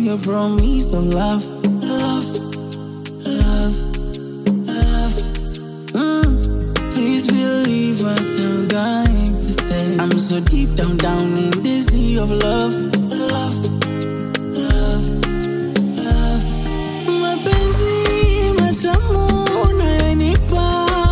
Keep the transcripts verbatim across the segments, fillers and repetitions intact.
your promise of love, love, love, love. Mm. Please believe what I'm going to say. I'm so deep down, down in the sea of love, love, love, love. Mapenzi matamu unayonipa,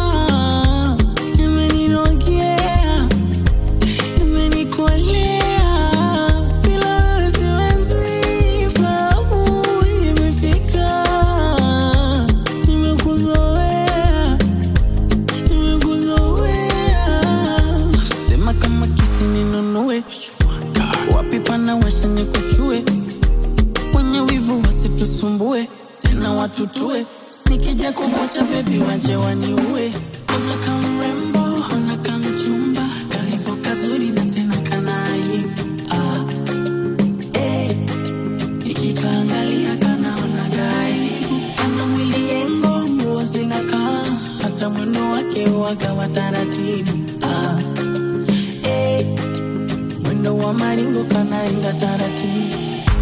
imeninogia, imenikolea. Bila wewe siwezi fahamu nimefika. Nimekuzoea, nimekuzoea. Sema kama kisi ninunue, wapi pana washa nikuchue. Wenye wivu wasitusumbue, tena watutue. Nikija kukuacha baby waje waniue. Ona kama mrembo, ona kama mchumba, kalivyo kazuri na tena kana aibu. Ah, eh, nikikaangalia kanaona gaibu. Ana mwili yengo, nguo zinakaa, hata mwendo wake waga wa taratibu. Ah, eh, mwendo wa maringo kanaenda taratibu.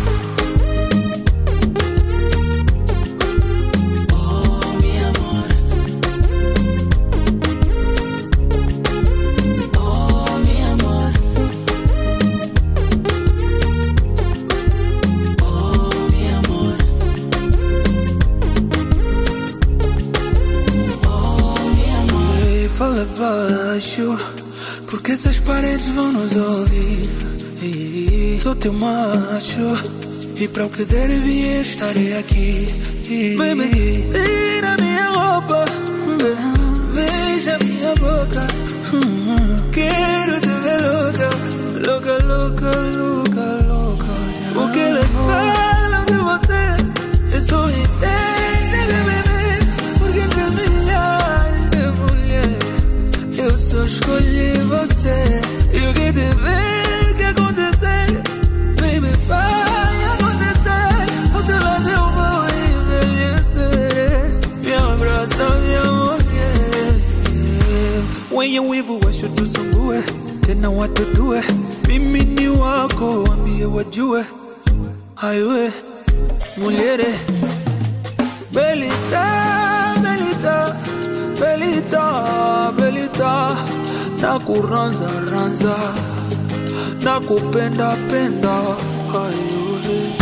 Fala baixo, porque essas paredes vão nos ouvir. Sou teu macho, e para o que der e vier estarei aqui. Baby, tira minha roupa, veja minha boca. Quero te ver louca, louca, louca, louca, louca. Porque elas falam de você, eu sou inteira, bebê. Porque entre milhares de mulheres eu só escolhi você. Eu quero te ver, que acontecer, baby, vai acontecer. Ao teu lado eu vou envelhecer. Me abraça, minha mulher. Wenye wivu washutusumbue, tena watutue. Mimi ni wako, ambie wajue. Aiwe, mulhere, Belita, Belita, Belita, Belita. Nakuranza, ranza, nakupenda, penda. Aiwe.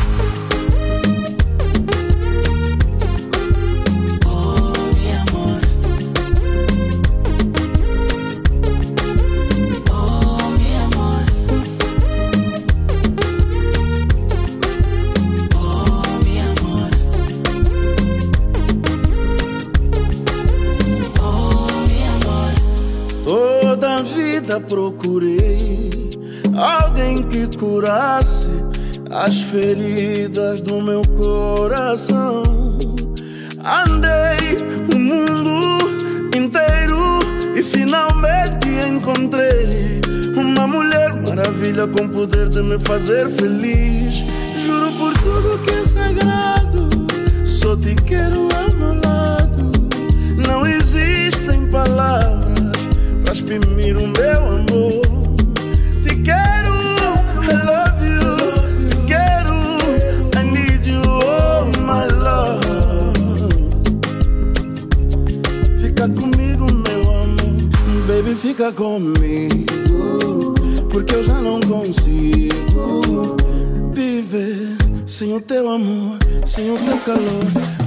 Toda a vida procurei alguém que curasse as feridas do meu coração. Andei o mundo inteiro e finalmente encontrei uma mulher maravilha com poder de me fazer feliz. Juro por tudo que é sagrado, só te quero ao meu lado. Não existem palavras pra exprimir o meu amor. Te quero, I love you. Te quero, I need you, oh my love. Fica comigo, meu amor. Baby, fica comigo, porque eu já não consigo viver sem o teu amor, sem o teu calor.